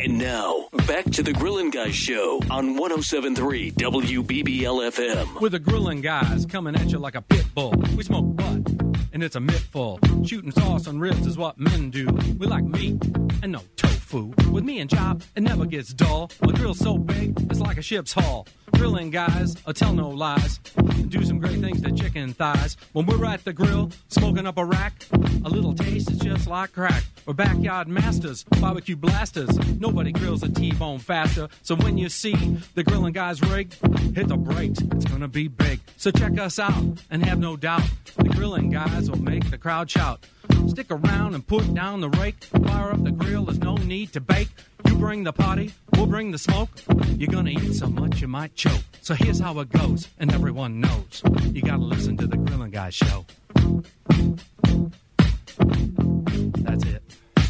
And now, back to the Grillin' Guys Show on 107.3 WBBL-FM. With the Grillin' Guys coming at you like a pit bull. We smoke butt, and it's a mittful. Shooting sauce on ribs is what men do. We like meat and no tofu. With me and Chop, it never gets dull. My grill's so big, it's like a ship's hull. Grillin' Guys, I'll tell no lies. Do some great things to chicken thighs. When we're at the grill, smoking up a rack, a little taste is just like crack. We're backyard masters, barbecue blasters. Nobody grills a T-bone faster. So when you see the Grillin' Guys rig, hit the brakes, it's gonna be big. So check us out and have no doubt, the Grillin' Guys will make the crowd shout. Stick around and put down the rake. Fire up the grill, there's no need to bake. You bring the party, we'll bring the smoke. You're gonna eat so much you might choke. So here's how it goes, and everyone knows. You gotta listen to the Grillin' Guys Show. That's it.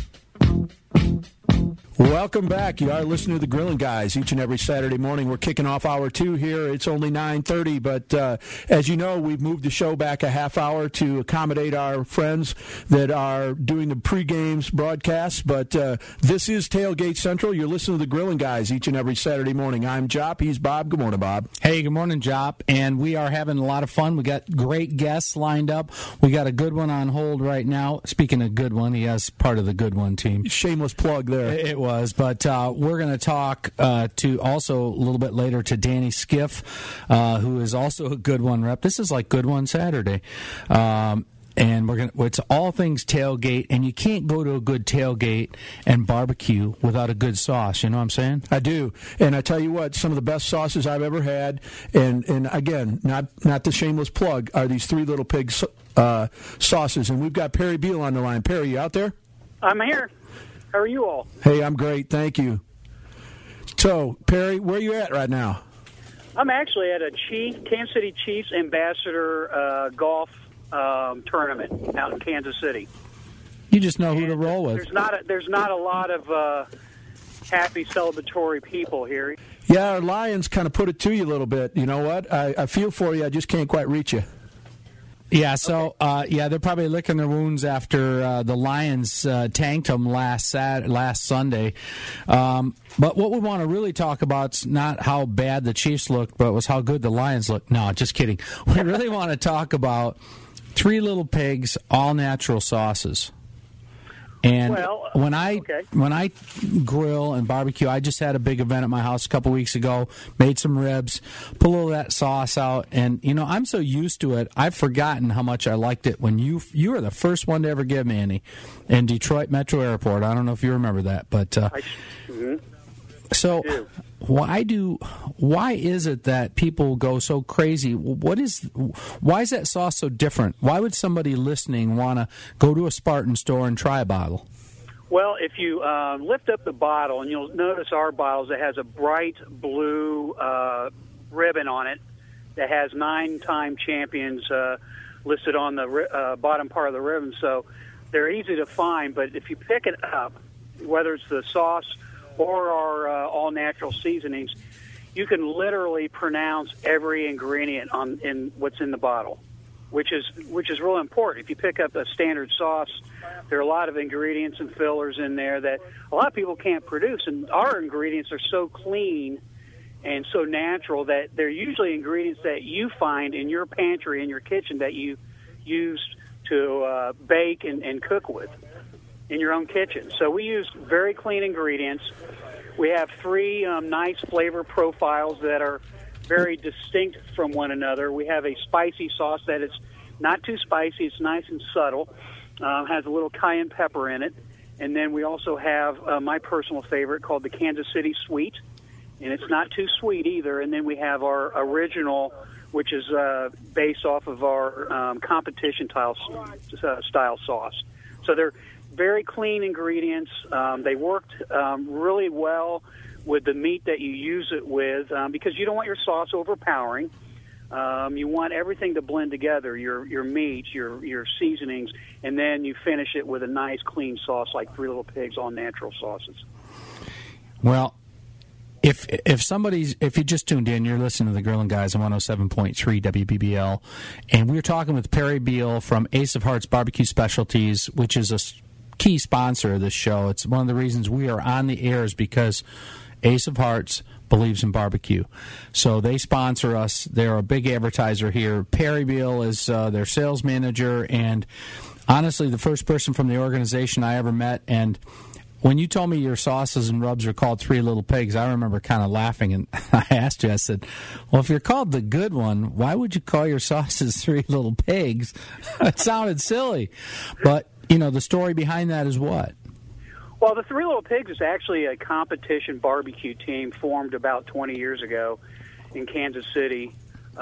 Welcome back. You are listening to the Grillin' Guys each and every Saturday morning. We're kicking off hour 2 here. It's only 9:30, but as you know, we've moved the show back a half hour to accommodate our friends that are doing the pre-games broadcasts. But this is Tailgate Central. You're listening to the Grillin' Guys each and every Saturday morning. I'm Jop. He's Bob. Good morning, Bob. Hey, good morning, Jop. And we are having a lot of fun. We got great guests lined up. We got a good one on hold right now. Speaking of good one, he has part of the good one team. Shameless plug there. It was. But we're going to talk to also a little bit later to Danny Skiff, who is also a Good One rep. This is like Good One Saturday. And it's all things tailgate, and you can't go to a good tailgate and barbecue without a good sauce. You know what I'm saying? I do. And I tell you what, some of the best sauces I've ever had, and again, not the shameless plug, are these Three Little Pigs sauces. And we've got Perry Beal on the line. Perry, you out there? I'm here. How are you all? Hey, I'm great. Thank you. So, Perry, where are you at right now? I'm actually at a Kansas City Chiefs ambassador golf tournament out in Kansas City. You just know who to roll with. There's not a lot of happy celebratory people here. Yeah, our Lions kind of put it to you a little bit. You know what? I feel for you. I just can't quite reach you. Yeah, so they're probably licking their wounds after the Lions tanked them last Sunday. But what we want to really talk about is not how bad the Chiefs looked, but was how good the Lions looked. No, just kidding. We really want to talk about Three Little Pigs all natural sauces. And when I grill and barbecue, I just had a big event at my house a couple weeks ago, made some ribs, put a little of that sauce out, and, you know, I'm so used to it, I've forgotten how much I liked it when you were the first one to ever give me any in Detroit Metro Airport. I don't know if you remember that, but so why is it that people go so crazy? Why is that sauce so different? Why would somebody listening want to go to a Spartan store and try a bottle? Well, if you lift up the bottle, and you'll notice our bottles, it has a bright blue ribbon on it that has 9-time champions listed on the bottom part of the ribbon. So they're easy to find, but if you pick it up, whether it's the sauce or our all-natural seasonings, you can literally pronounce every ingredient in what's in the bottle, which is really important. If you pick up a standard sauce, there are a lot of ingredients and fillers in there that a lot of people can't produce, and our ingredients are so clean and so natural that they're usually ingredients that you find in your pantry, in your kitchen, that you use to bake and cook with in your own kitchen. So we use very clean ingredients. We have 3 nice flavor profiles that are very distinct from one another. We have a spicy sauce that is not too spicy. It's nice and subtle. Has a little cayenne pepper in it. And then we also have my personal favorite called the Kansas City Sweet. And it's not too sweet either. And then we have our original, which is based off of our competition style sauce. So they're very clean ingredients. They worked really well with the meat that you use it with because you don't want your sauce overpowering. You want everything to blend together, your meat, your seasonings, and then you finish it with a nice clean sauce like Three Little Pigs all natural sauces. Well, if you just tuned in, you're listening to the Grillin' Guys on 107.3 WBBL, and we're talking with Perry Beal from Ace of Hearts Barbecue Specialties, which is a key sponsor of this show. It's one of the reasons we are on the air is because Ace of Hearts believes in barbecue. So they sponsor us. They're a big advertiser here. Perry Beal is their sales manager, and honestly, the first person from the organization I ever met. And when you told me your sauces and rubs are called Three Little Pigs, I remember kind of laughing, and I asked you, I said, well, if you're called The Good One, why would you call your sauces Three Little Pigs? It sounded silly. But, the story behind that is what? Well, the Three Little Pigs is actually a competition barbecue team formed about 20 years ago in Kansas City.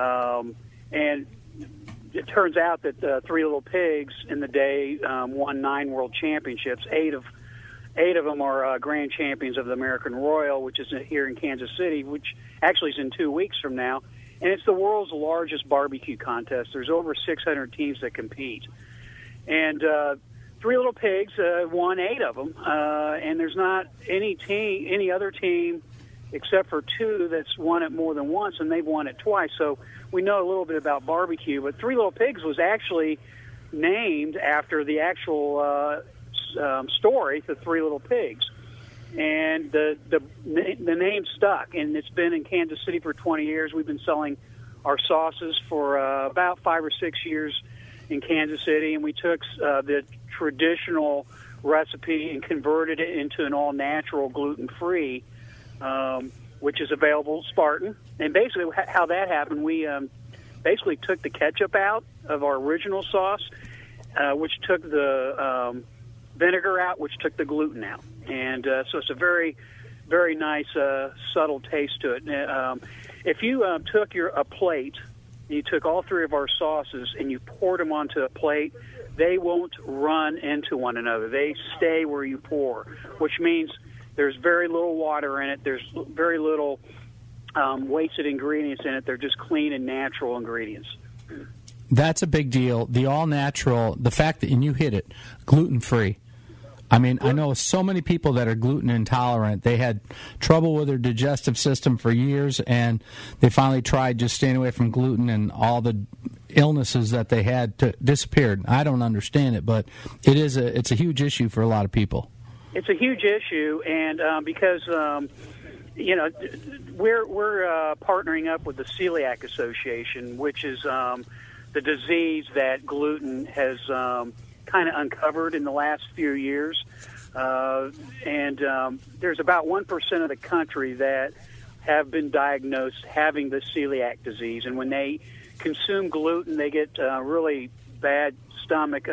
And it turns out that Three Little Pigs in the day won 9 world championships. 8 of them are grand champions of the American Royal, which is here in Kansas City, which actually is in 2 weeks from now. And it's the world's largest barbecue contest. There's over 600 teams that compete. And Three Little Pigs won 8 of them. And there's not any other team except for 2 that's won it more than once, and they've won it twice. So we know a little bit about barbecue. But Three Little Pigs was actually named after the actual story, The Three Little Pigs, and the name stuck, and it's been in Kansas City for 20 years. We've been selling our sauces for about 5 or 6 years in Kansas City, and we took the traditional recipe and converted it into an all-natural, gluten-free, which is available at Spartan. And basically how that happened, we basically took the ketchup out of our original sauce, which took the vinegar out, which took the gluten out. And so it's a very, very nice, subtle taste to it. If you took a plate, you took all 3 of our sauces, and you poured them onto a plate, they won't run into one another. They stay where you pour, which means there's very little water in it. There's very little wasted ingredients in it. They're just clean and natural ingredients. That's a big deal. The all-natural, the fact that, and you hit it, gluten-free. I mean, I know so many people that are gluten intolerant. They had trouble with their digestive system for years, and they finally tried just staying away from gluten, and all the illnesses that they had disappeared. I don't understand it, but it's a huge issue for a lot of people. It's a huge issue, and because we're partnering up with the Celiac Association, which is the disease that gluten has kind of uncovered in the last few years. And there's about 1% of the country that have been diagnosed having the celiac disease. And when they consume gluten, they get really bad stomach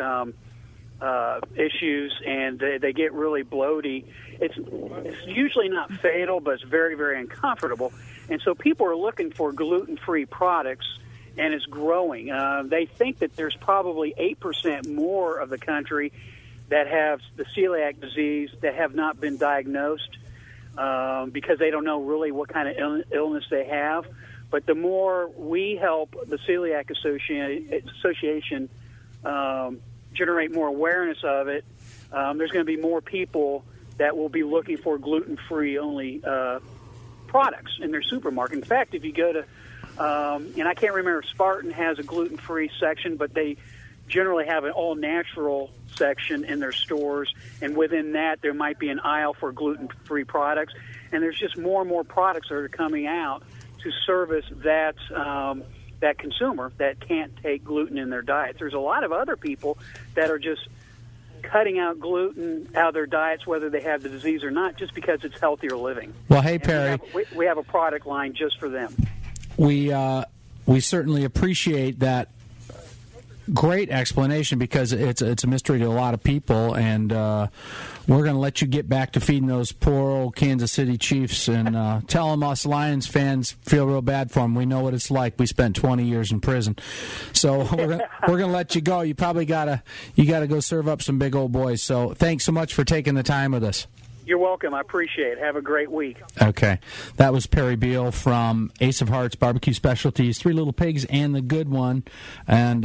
issues, and they get really bloaty. It's usually not fatal, but it's very, very uncomfortable. And so people are looking for gluten-free products, and it's growing. They think that there's probably 8% more of the country that have the celiac disease that have not been diagnosed because they don't know really what kind of illness they have. But the more we help the Celiac Association generate more awareness of it, there's going to be more people that will be looking for gluten-free only products in their supermarket. In fact, if you go to and I can't remember if Spartan has a gluten-free section, but they generally have an all-natural section in their stores, and within that there might be an aisle for gluten-free products. And there's just more and more products that are coming out to service that that consumer that can't take gluten in their diets. There's a lot of other people that are just cutting out gluten out of their diets, whether they have the disease or not, just because it's healthier living. Well, hey, Perry, we have a product line just for them. We certainly appreciate that great explanation, because it's a mystery to a lot of people, and we're going to let you get back to feeding those poor old Kansas City Chiefs, and tell them us Lions fans feel real bad for them. We know what it's like. We spent 20 years in prison, so we're going to let you go. You probably gotta go serve up some big old boys. So thanks so much for taking the time with us. You're welcome. I appreciate it. Have a great week. Okay. That was Perry Beal from Ace of Hearts Barbecue Specialties, Three Little Pigs and The Good One. And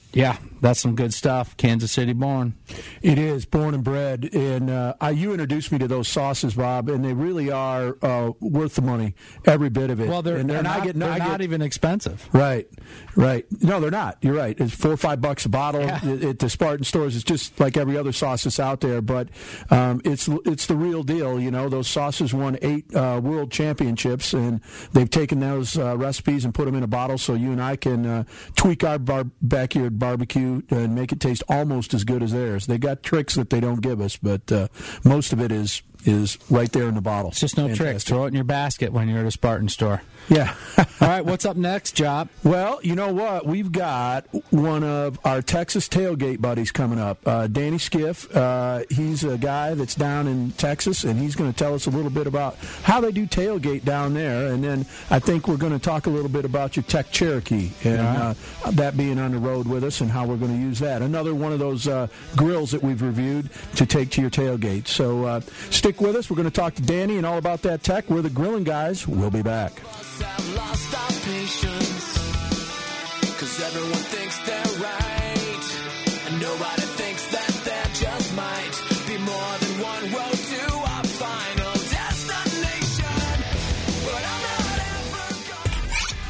Yeah, that's some good stuff. Kansas City born. It is, born and bred. And you introduced me to those sauces, Bob, and they really are worth the money, every bit of it. Well, they're not even expensive. Right. No, they're not. You're right. It's $4 or $5 a bottle at the Spartan stores. It's just like every other sauce that's out there, but it's the real deal. You know, those sauces won 8 world championships, and they've taken those recipes and put them in a bottle so you and I can tweak our backyard barbecue and make it taste almost as good as theirs. They got tricks that they don't give us, but most of it is right there in the bottle. It's just no tricks. Throw it in your basket when you're at a Spartan store. Yeah. All right, what's up next, Job? Well, you know what? We've got one of our Texas tailgate buddies coming up. Danny Skiff. He's a guy that's down in Texas, and he's going to tell us a little bit about how they do tailgate down there. And then I think we're going to talk a little bit about your Tech Cherokee and that being on the road with us and how we're going to use that. Another one of those grills that we've reviewed to take to your tailgate. So stick with us. We're going to talk to Danny and all about that tech. We're the Grilling Guys. We'll be back. I've lost our patience, 'cause everyone thinks they're right, and nobody thinks that there just might be more than one road to our final destination. But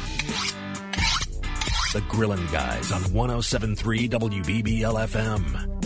I'm not ever going. The Grilling Guys on 107.3 WBBL-FM.